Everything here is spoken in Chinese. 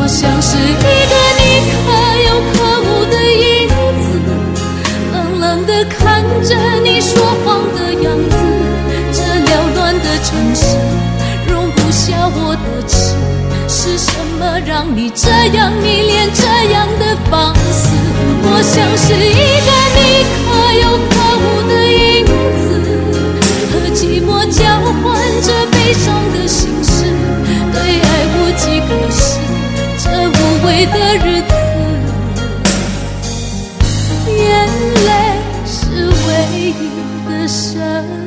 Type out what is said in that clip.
像是一个你可有可无的影子，冷冷地看着你说谎的样子。这缭乱的城市容不下我的痴，是什么让你这样迷恋这样的放肆？我像是一个你可有可无的影子，和寂寞交换着悲伤的心事，对爱无计可施，这无味的日子，眼泪是唯一的神。